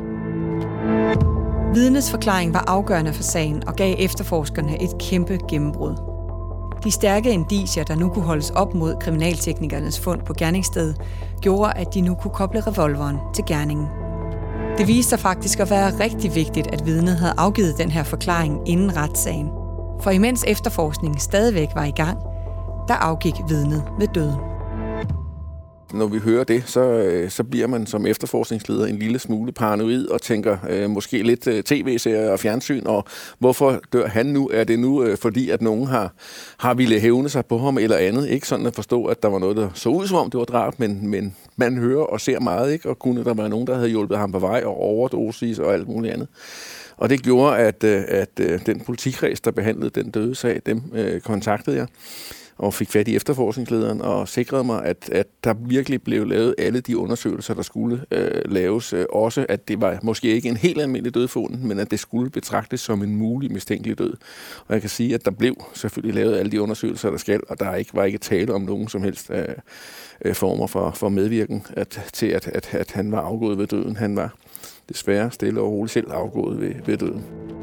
Vidnets forklaring var afgørende for sagen og gav efterforskerne et kæmpe gennembrud. De stærke indicier, der nu kunne holdes op mod kriminalteknikernes fund på gerningsstedet, gjorde, at de nu kunne koble revolveren til gerningen. Det viste sig faktisk at være rigtig vigtigt, at vidnet havde afgivet den her forklaring inden retssagen. For imens efterforskningen stadigvæk var i gang, der afgik vidnet ved døden. Når vi hører det, så bliver man som efterforskningsleder en lille smule paranoid og tænker måske lidt tv-serier og fjernsyn, og hvorfor dør han nu? Er det nu fordi, at nogen har ville hævne sig på ham eller andet? Ikke sådan at forstå, at der var noget, der så ud som om det var drab, men man hører og ser meget, ikke? Og kunne der være nogen, der havde hjulpet ham på vej og overdosis og alt muligt andet. Og det gjorde, at den politikreds, der behandlede den døde sag, dem kontaktede jeg og fik fat i efterforskningslederen og sikrede mig, at der virkelig blev lavet alle de undersøgelser, der skulle laves. Også at det var måske ikke en helt almindelig dødfund, men at det skulle betragtes som en mulig mistænkelig død. Og jeg kan sige, at der blev selvfølgelig lavet alle de undersøgelser, der skal, og der var ikke tale om nogen som helst former for medvirken til, at han var afgået ved døden. Han var desværre stille og roligt selv afgået ved døden.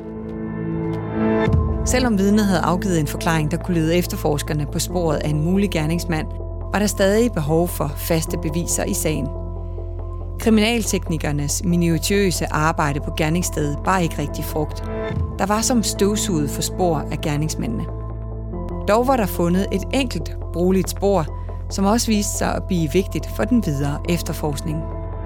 Selvom vidnet havde afgivet en forklaring, der kunne lede efterforskerne på sporet af en mulig gerningsmand, var der stadig behov for faste beviser i sagen. Kriminalteknikernes minutiøse arbejde på gerningsstedet bar ikke rigtig frugt. Der var som støvsuget for spor af gerningsmændene. Dog var der fundet et enkelt brugeligt spor, som også viste sig at blive vigtigt for den videre efterforskning.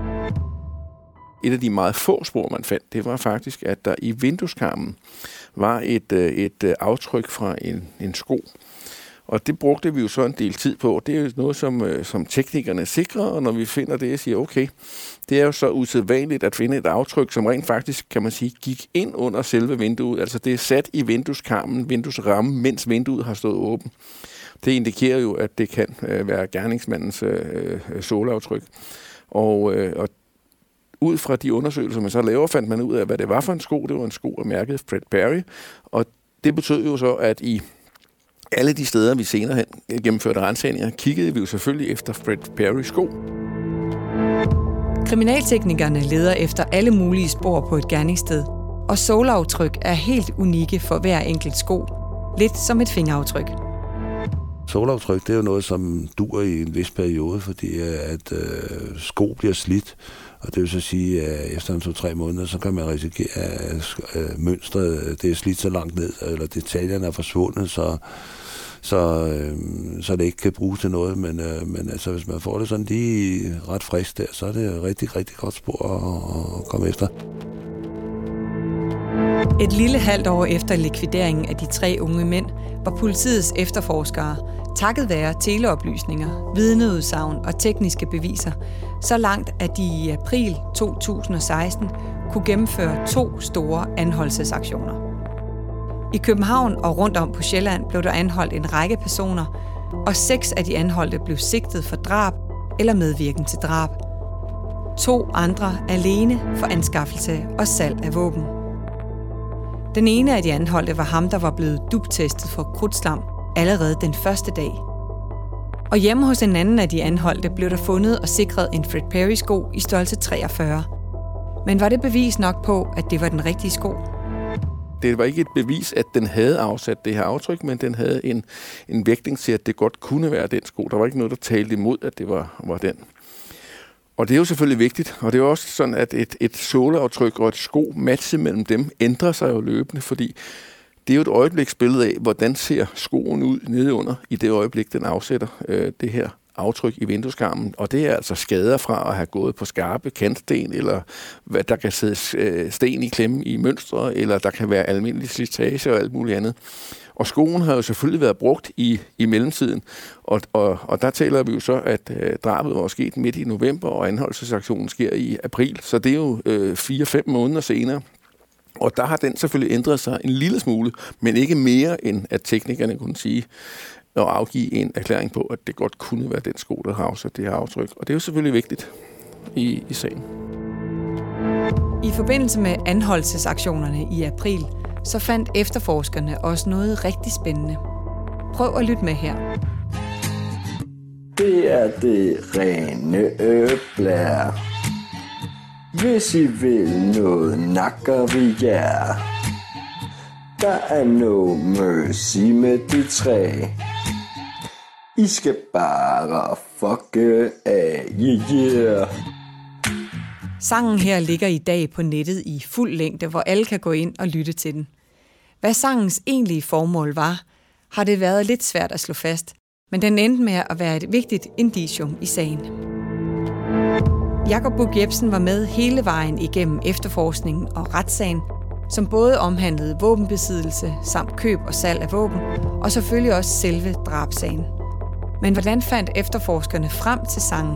Et af de meget få spor, man fandt, det var faktisk, at der i vindueskarmen var et aftryk fra en sko. Og det brugte vi jo så en del tid på. Det er jo noget, som teknikerne sikrer, og når vi finder det, siger okay, det er jo så usædvanligt at finde et aftryk, som rent faktisk, kan man sige, gik ind under selve vinduet. Altså det er sat i vindueskarmen, vinduesrammen, mens vinduet har stået åbent. Det indikerer jo, at det kan være gerningsmandens såleaftryk. Og ud fra de undersøgelser, man så laver, fandt man ud af, hvad det var for en sko. Det var en sko af mærket Fred Perry. Og det betød jo så, at i alle de steder, vi senere hen gennemførte ransagninger, kiggede vi jo selvfølgelig efter Fred Perrys sko. Kriminalteknikerne leder efter alle mulige spor på et gerningssted, og såleaftryk er helt unikke for hver enkelt sko. Lidt som et fingeraftryk. Såleaftryk, det er jo noget, som dur i en vis periode, fordi at sko bliver slidt. Og det vil så sige, at efter 2-3 måneder, så kan man risikere, at mønstret det er slidt så langt ned, eller detaljerne er forsvundet, så det ikke kan bruges til noget. Men altså, hvis man får det sådan lige ret frisk der, så er det et rigtig, rigtig godt spor at komme efter. Et lille halvt år efter likvideringen af de 3 unge mænd, var politiets efterforskere, takket være teleoplysninger, vidneudsagn og tekniske beviser, så langt, at de i april 2016 kunne gennemføre 2 store anholdelsesaktioner. I København og rundt om på Sjælland blev der anholdt en række personer, og 6 af de anholdte blev sigtet for drab eller medvirken til drab. 2 andre alene for anskaffelse og salg af våben. Den ene af de anholdte var ham, der var blevet duptestet for krudtslam allerede den første dag. Og hjemme hos en anden af de anholdte blev der fundet og sikret en Fred Perry-sko i størrelse 43. Men var det bevis nok på, at det var den rigtige sko? Det var ikke et bevis, at den havde afsat det her aftryk, men den havde en vægtning til, at det godt kunne være den sko. Der var ikke noget, der talte imod, at det var den. Og det er jo selvfølgelig vigtigt, og det er jo også sådan, at et såleaftryk og et sko matche mellem dem ændrer sig jo løbende, fordi det er jo et øjebliksbillede af, hvordan ser skoen ud nedeunder i det øjeblik, den afsætter det her aftryk i vindueskarmen. Og det er altså skader fra at have gået på skarpe kantsten, eller hvad der kan sidde sten i klemme i mønstre, eller der kan være almindelig slitage og alt muligt andet. Og skoen har jo selvfølgelig været brugt i mellemtiden, og der taler vi jo så, at drabet var sket midt i november, og anholdelsesaktionen sker i april, så det er jo 4-5 måneder senere. Og der har den selvfølgelig ændret sig en lille smule, men ikke mere end at teknikerne kunne sige, og afgive en erklæring på, at det godt kunne være den sko, der har afsat det her aftryk. Og det er jo selvfølgelig vigtigt i sagen. I forbindelse med anholdelsesaktionerne i april, så fandt efterforskerne også noget rigtig spændende. Prøv at lytte med her. Det er det rene blær. Hvis I vil noget, nakker vi jer. Der er no mercy med de tre. I skal bare fucke af, yeah. Sangen her ligger i dag på nettet i fuld længde, hvor alle kan gå ind og lytte til den. Hvad sangens egentlige formål var, har det været lidt svært at slå fast, men den endte med at være et vigtigt indicium i sagen. Jakob Buch Jepsen var med hele vejen igennem efterforskningen og retssagen, som både omhandlede våbenbesiddelse samt køb og salg af våben, og selvfølgelig også selve drabssagen. Men hvordan fandt efterforskerne frem til sangen?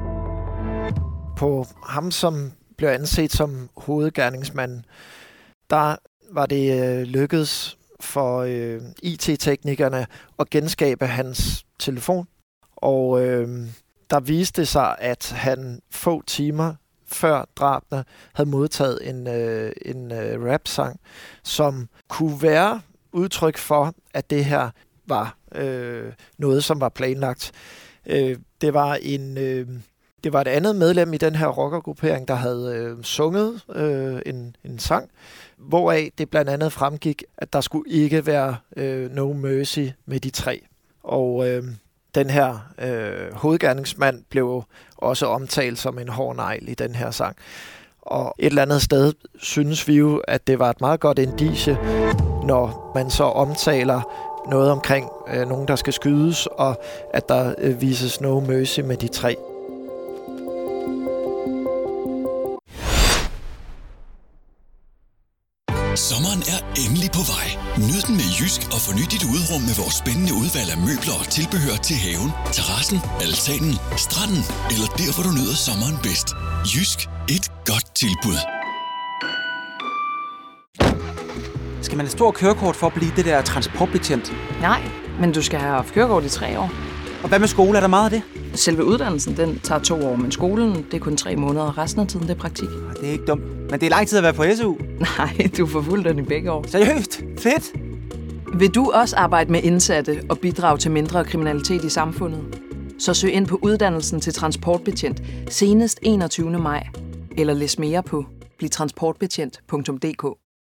På ham, som blev anset som hovedgerningsmanden, der var det lykkedes for IT-teknikerne at genskabe hans telefon. Og der viste sig, at han få timer før drabene havde modtaget en rap-sang, som kunne være udtryk for, at det her var noget, som var planlagt. Det var et andet medlem i den her rockergruppering, der havde sunget en sang, hvoraf det blandt andet fremgik, at der skulle ikke være no mercy med de tre. Og den her hovedgerningsmand blev også omtalt som en hård negl i den her sang. Og et eller andet sted synes vi jo, at det var et meget godt indicie, når man så omtaler noget omkring nogen, der skal skydes, og at der vises no mercy med de tre. Sommeren er endelig på vej. Nyd den med Jysk og forny dit uderum med vores spændende udvalg af møbler og tilbehør til haven, terrassen, altanen, stranden eller der, hvor du nyder sommeren bedst. Jysk. Et godt tilbud. Skal man have stor kørekort for at blive det der transportbetjent? Nej, men du skal have haft kørekort i 3 år. Og hvad med skole? Er der meget af det? Selve uddannelsen, den tager 2 år, men skolen, det er kun 3 måneder, og resten af tiden, det er praktik. Det er ikke dumt. Men det er lang tid at være på SU. Nej, du får fuld den i begge år. Seriøst? Fedt! Vil du også arbejde med indsatte og bidrage til mindre kriminalitet i samfundet? Så søg ind på uddannelsen til transportbetjent senest 21. maj. Eller læs mere på blivtransportbetjent.dk.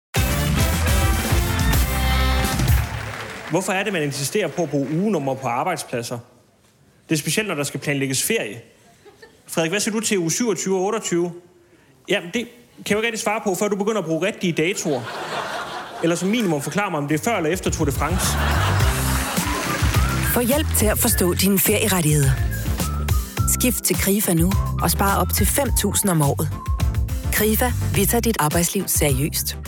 Hvorfor er det, man insisterer på at bruge ugenummer på arbejdspladser? Det er specielt, når der skal planlægges ferie. Frederik, hvad siger du til uge 27 og 28? Jamen, det kan jeg jo ikke rigtig svare på, før du begynder at bruge rigtige datoer. Eller som minimum forklare mig, om det er før eller efter Tour de France. Få hjælp til at forstå dine ferierettigheder. Skift til Krifa nu og spar op til 5.000 om året. Krifa, vi tager dit arbejdsliv seriøst.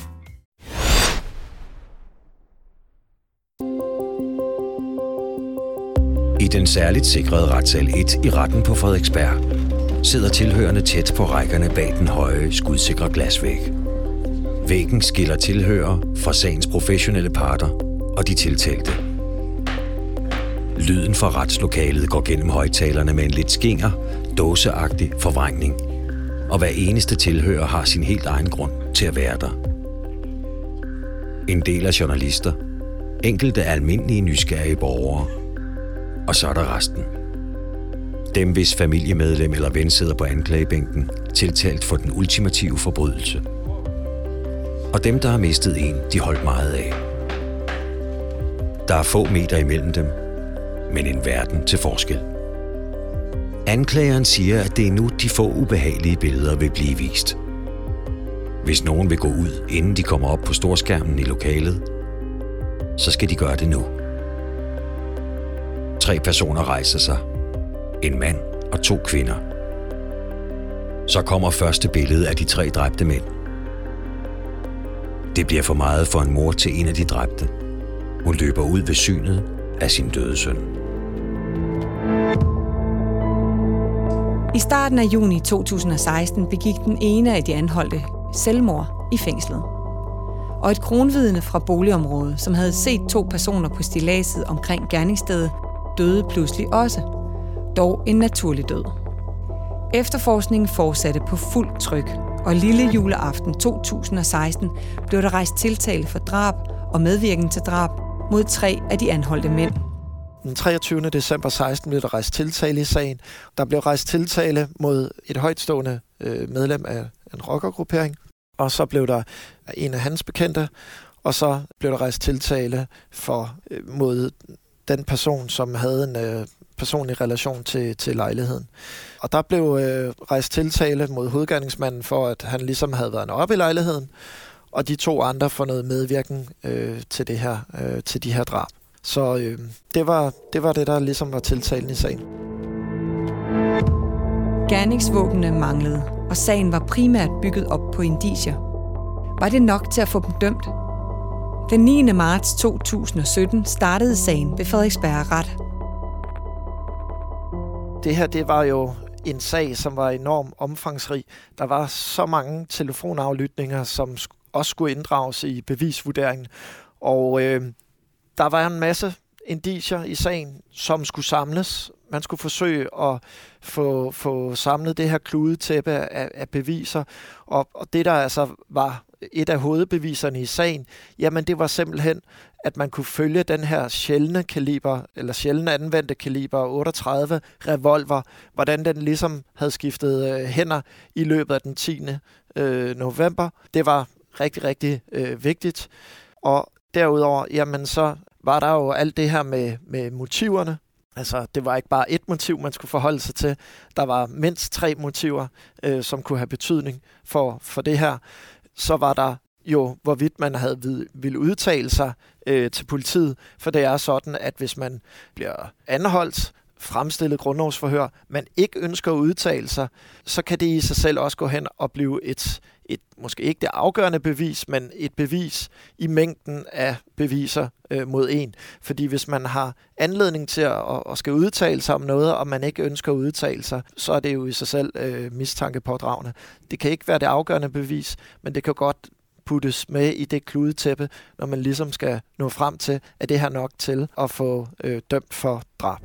I den særligt sikrede retssal 1 i retten på Frederiksberg sidder tilhørende tæt på rækkerne bag den høje, skudsikre glasvæg. Væggen skiller tilhører fra sagens professionelle parter og de tiltalte. Lyden fra retslokalet går gennem højtalerne med en lidt skinger, dåseagtig forvrængning, og hver eneste tilhører har sin helt egen grund til at være der. En del af journalister, enkelte almindelige nysgerrige borgere, og så er der resten. Dem, hvis familiemedlem eller ven sidder på anklagebænken, tiltalt for den ultimative forbrydelse. Og dem, der har mistet en, de holdt meget af. Der er få meter imellem dem, men en verden til forskel. Anklageren siger, at det er nu, de få ubehagelige billeder vil blive vist. Hvis nogen vil gå ud, inden de kommer op på storskærmen i lokalet, så skal de gøre det nu. 3 personer rejser sig. En mand og 2 kvinder. Så kommer første billede af de 3 dræbte mænd. Det bliver for meget for en mor til en af de dræbte. Hun løber ud ved synet af sin døde søn. I starten af juni 2016 begik den ene af de anholdte selvmord i fængslet. og et kronvidne fra boligområdet, som havde set 2 personer på stilladset omkring gerningsstedet, døde pludselig også. Dog en naturlig død. Efterforskningen fortsatte på fuld tryk, og lille juleaften 2016 blev der rejst tiltale for drab og medvirken til drab mod 3 af de anholdte mænd. Den 23. december 16 blev der rejst tiltale i sagen. Der blev rejst tiltale mod et højtstående medlem af en rockergruppering, og så blev der en af hans bekendte, og så blev der rejst tiltale mod den person, som havde en personlig relation til lejligheden. Og der blev rejst tiltale mod hovedgerningsmanden for, at han ligesom havde været oppe i lejligheden, og de 2 andre for noget medvirken til de her drab. Så det var det, der ligesom var tiltalen i sagen. Gerningsvåbnene manglede, og sagen var primært bygget op på indicier. Var det nok til at få dem dømt? Den 9. marts 2017 startede sagen ved Frederiksberg Ret. Det her, det var jo en sag, som var enormt omfangsrig. Der var så mange telefonaflytninger, som også skulle inddrages i bevisvurderingen. Og der var en masse indicier i sagen, som skulle samles. Man skulle forsøge at få samlet det her kludetæppe af beviser. Og det, der altså var et af hovedbeviserne i sagen, jamen det var simpelthen, at man kunne følge den her sjældent anvendte kaliber 38 revolver, hvordan den ligesom havde skiftet hænder i løbet af den 10. november. Det var rigtig, rigtig vigtigt. Og derudover, jamen så var der jo alt det her med motiverne. Altså, det var ikke bare ét motiv, man skulle forholde sig til. Der var mindst 3 motiver, som kunne have betydning for det her. Så var der jo, hvorvidt man ville udtale sig til politiet. For det er sådan, at hvis man bliver anholdt, fremstillet grundlovsforhør, man ikke ønsker at udtale sig, så kan det i sig selv også gå hen og blive et måske ikke det afgørende bevis, men et bevis i mængden af beviser mod en. Fordi hvis man har anledning til at skal udtale sig om noget, og man ikke ønsker at udtale sig, så er det jo i sig selv mistankepådragende. Det kan ikke være det afgørende bevis, men det kan godt puttes med i det kludetæppe, når man ligesom skal nå frem til, at det her nok til at få dømt for drab.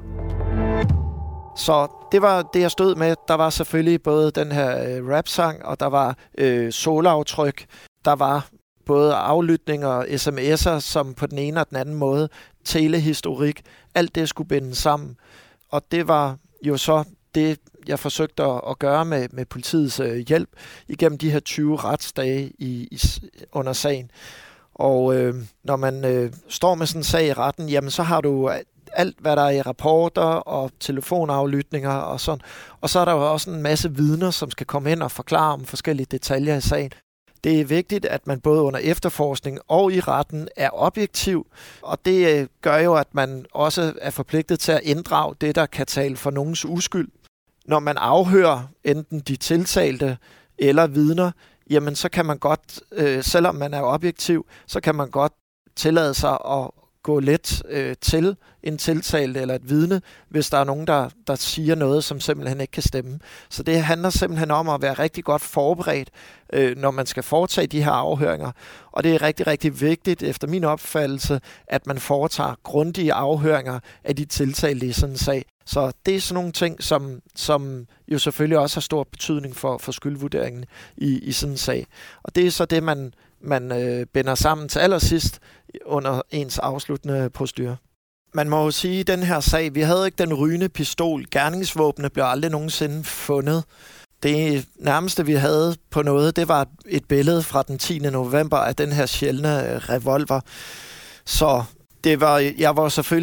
Så det var det, jeg stod med. Der var selvfølgelig både den her rap-sang, og der var solaftryk. Der var både aflytninger og sms'er, som på den ene og den anden måde, telehistorik. Alt det skulle bindes sammen. Og det var jo så det, jeg forsøgte at gøre med politiets hjælp igennem de her 20 retsdage under sagen. Og når man står med sådan en sag i retten, jamen så har du alt, hvad der er i rapporter og telefonaflytninger og sådan. Og så er der jo også en masse vidner, som skal komme ind og forklare om forskellige detaljer i sagen. Det er vigtigt, at man både under efterforskning og i retten er objektiv, og det gør jo, at man også er forpligtet til at inddrage det, der kan tale for nogens uskyld. Når man afhører enten de tiltalte eller vidner, jamen så kan man godt, selvom man er objektiv, så kan man godt tillade sig at gå let til en tiltalt eller et vidne, hvis der er nogen, der siger noget, som simpelthen ikke kan stemme. Så det handler simpelthen om at være rigtig godt forberedt, når man skal foretage de her afhøringer. Og det er rigtig, rigtig vigtigt, efter min opfattelse, at man foretager grundige afhøringer af de tiltalte i sådan en sag. Så det er sådan nogle ting, som jo selvfølgelig også har stor betydning for skyldvurderingen i sådan en sag. Og det er så det, man binder sammen til allersidst under ens afsluttende procedure. Man må jo sige, at den her sag, vi havde ikke den rygende pistol. Gerningsvåbne blev aldrig nogensinde fundet. Det nærmeste, vi havde på noget, det var et billede fra den 10. november af den her sjældne revolver. Så jeg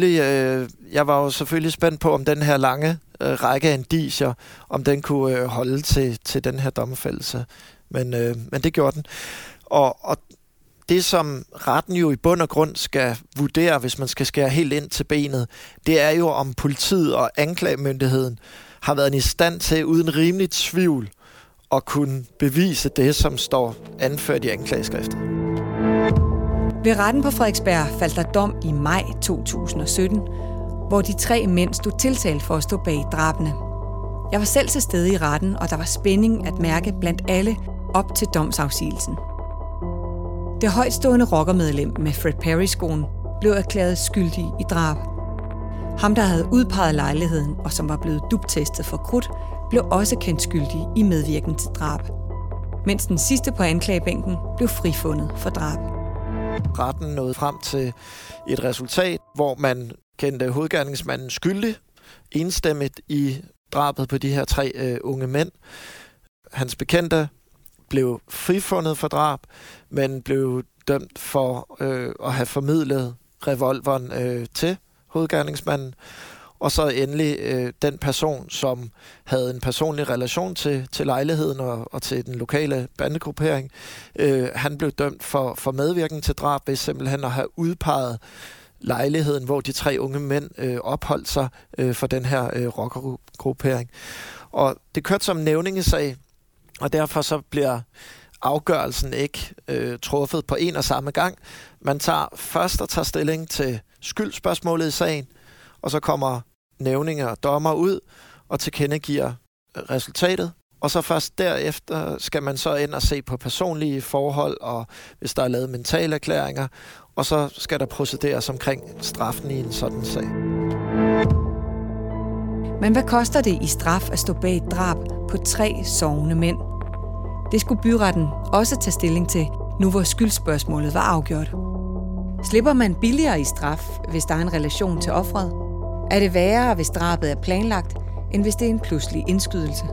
var jo selvfølgelig spændt på, om den her lange række af indicier, om den kunne holde til den her domfældelse. Men det gjorde den. Og det, som retten jo i bund og grund skal vurdere, hvis man skal skære helt ind til benet, det er jo, om politiet og anklagemyndigheden har været i stand til, uden rimelig tvivl, at kunne bevise det, som står anført i anklageskriftet. Ved retten på Frederiksberg faldt der dom i maj 2017, hvor de 3 mænd stod tiltalt for at stå bag drabene. Jeg var selv til stede i retten, og der var spænding at mærke blandt alle op til domsafsigelsen. Det højtstående rockermedlem med Fred Perry-skoen blev erklæret skyldig i drab. Ham, der havde udpeget lejligheden og som var blevet duptestet for krudt, blev også kendt skyldig i medvirken til drab. Mens den sidste på anklagebænken blev frifundet for drab. Retten nåede frem til et resultat, hvor man kendte hovedgerningsmanden skyldig, enstemmigt i drabet på de her 3 unge mænd. Hans bekendte blev frifundet for drab, men blev dømt for at have formidlet revolveren til hovedgerningsmanden. Og så endelig den person, som havde en personlig relation til lejligheden og til den lokale bandegruppering, han blev dømt for medvirken til drab ved simpelthen at have udpeget lejligheden, hvor de 3 unge mænd opholdt sig for den her rockergruppering. Og det kørte som nævningesag, og derfor så bliver afgørelsen ikke truffet på en og samme gang. Man tager først og tager stilling til skyldspørgsmålet i sagen, og så kommer nævninger og dommer ud og tilkendegiver resultatet. Og så først derefter skal man så ind og se på personlige forhold, og hvis der er lavet mentale erklæringer, og så skal der procederes omkring straffen i en sådan sag. Men hvad koster det i straf at stå bag et drab på 3 sovende mænd? Det skulle byretten også tage stilling til, nu hvor skyldspørgsmålet var afgjort. Slipper man billigere i straf, hvis der er en relation til offeret? Er det værre, hvis drabet er planlagt, end hvis det er en pludselig indskydelse?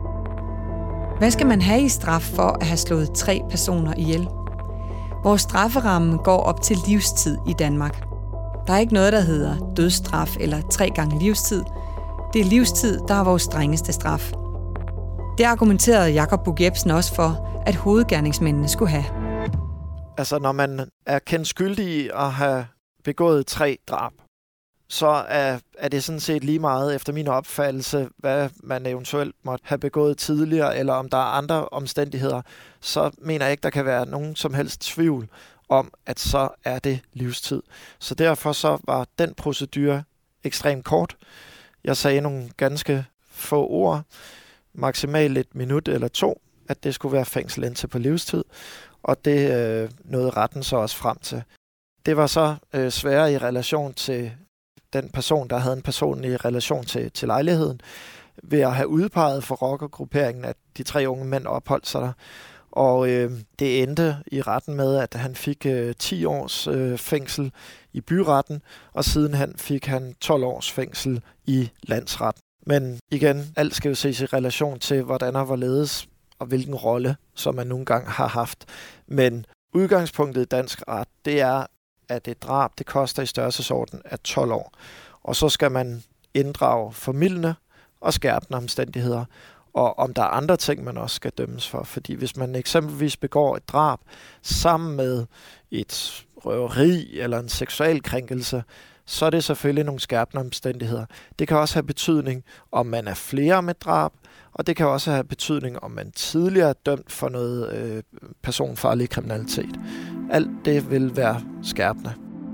Hvad skal man have i straf for at have slået 3 personer ihjel? Vores strafferamme går op til livstid i Danmark. Der er ikke noget, der hedder dødsstraf eller 3 gange livstid. Det er livstid, der er vores strengeste straf. Det argumenterede Jakob Buch Jebsen også for, at hovedgerningsmændene skulle have. Altså, når man er kendt skyldig i at have begået 3 drab, så er det sådan set lige meget efter min opfattelse, hvad man eventuelt måtte have begået tidligere, eller om der er andre omstændigheder, så mener jeg ikke, der kan være nogen som helst tvivl om, at så er det livstid. Så derfor så var den procedure ekstremt kort. Jeg sagde nogle ganske få ord, maksimalt 1 minut eller 2, at det skulle være fængsel indtil på livstid, og det nåede retten så også frem til. Det var så sværere i relation til den person, der havde en personlig relation til lejligheden, ved at have udpeget for rockergrupperingen, at de 3 unge mænd opholdt sig der. Og det endte i retten med, at han fik 10 års fængsel i byretten, og sidenhen fik han 12 års fængsel i landsretten. Men igen, alt skal jo ses i relation til, hvordan og hvorledes og hvilken rolle, som man nogle gange har haft. Men udgangspunktet i dansk ret, det er, at et drab, det koster i størrelsesorden af 12 år. Og så skal man inddrage formildende og skærpende omstændigheder. Og om der er andre ting, man også skal dømmes for. Fordi hvis man eksempelvis begår et drab sammen med et røveri eller en seksualkrænkelse, så er det selvfølgelig nogle skærpende omstændigheder. Det kan også have betydning, om man er flere med drab, og det kan også have betydning, om man tidligere er dømt for noget personfarlig kriminalitet. Alt det vil være skærpende.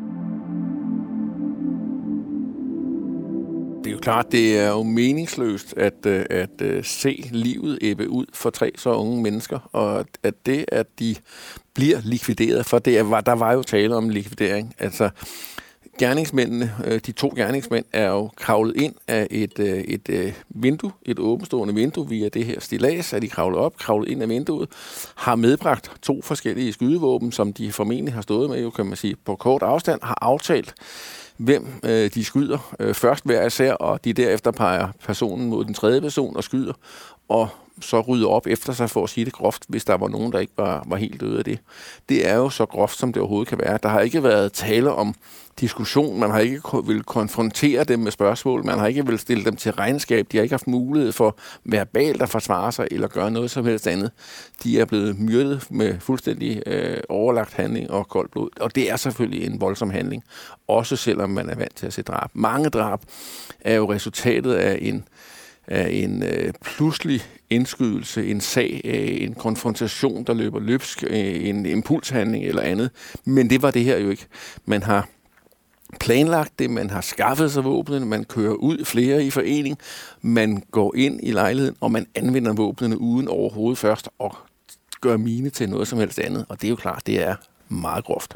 Det er jo klart, det er jo meningsløst at se livet ebbe ud for 3 så unge mennesker, og at de bliver likvideret, for der var jo tale om likvidering. Altså, gerningsmændene, de 2 gerningsmænd, er jo kravlet ind af et vindue, et åbenstående vindue via det her stillads, at de kravlet ind af vinduet, har medbragt 2 forskellige skydevåben, som de formentlig har stået med, jo kan man sige, på kort afstand, har aftalt, hvem de skyder først hver især, og de derefter peger personen mod den 3. person og skyder, og så rydder op efter sig, for at sige det groft, hvis der var nogen, der ikke var helt døde af det. Det er jo så groft, som det overhovedet kan være. Der har ikke været tale om diskussion, man har ikke vil konfrontere dem med spørgsmål, man har ikke vil stille dem til regnskab, de har ikke haft mulighed for verbalt at forsvare sig eller gøre noget som helst andet. De er blevet myrdet med fuldstændig overlagt handling og koldt blod, og det er selvfølgelig en voldsom handling, også selvom man er vant til at se drab. Mange drab er jo resultatet af en pludselig indskydelse, en sag, en konfrontation, der løber løbsk, en impulshandling eller andet. Men det var det her jo ikke. Man har planlagt det, man har skaffet sig våbnene, man kører ud flere i forening, man går ind i lejligheden, og man anvender våbnene uden overhovedet først at gøre mine til noget som helst andet. Og det er jo klart, det er meget groft.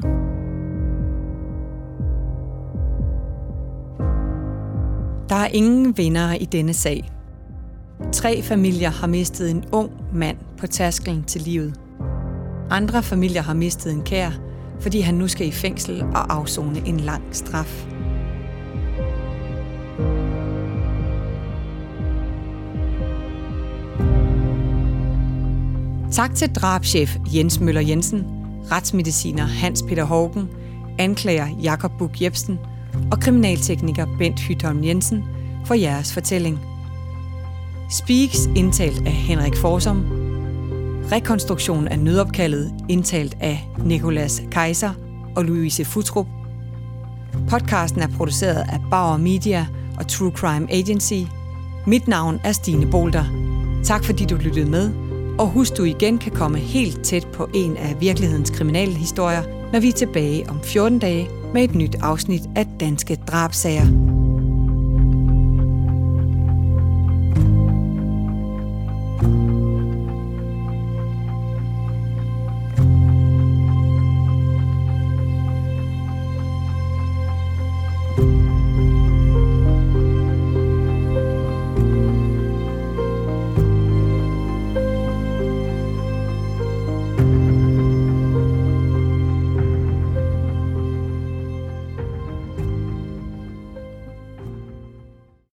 Der er ingen vindere i denne sag. 3 familier har mistet en ung mand på tærsklen til livet. Andre familier har mistet en kær, fordi han nu skal i fængsel og afsone en lang straf. Tak til drabschef Jens Møller Jensen, retsmediciner Hans Peter Haugen, anklager Jakob Buch Jebsen og kriminaltekniker Bent Hytholm Jensen for jeres fortælling. Speaks indtalt af Henrik Forsum. Rekonstruktion af nødopkaldet indtalt af Nicolas Kaiser og Louise Futrup. Podcasten er produceret af Bauer Media og True Crime Agency. Mit navn er Stine Bolter. Tak fordi du lyttede med, og husk du igen kan komme helt tæt på en af virkelighedens kriminalhistorier, når vi er tilbage om 14 dage med et nyt afsnit af Danske Drabssager.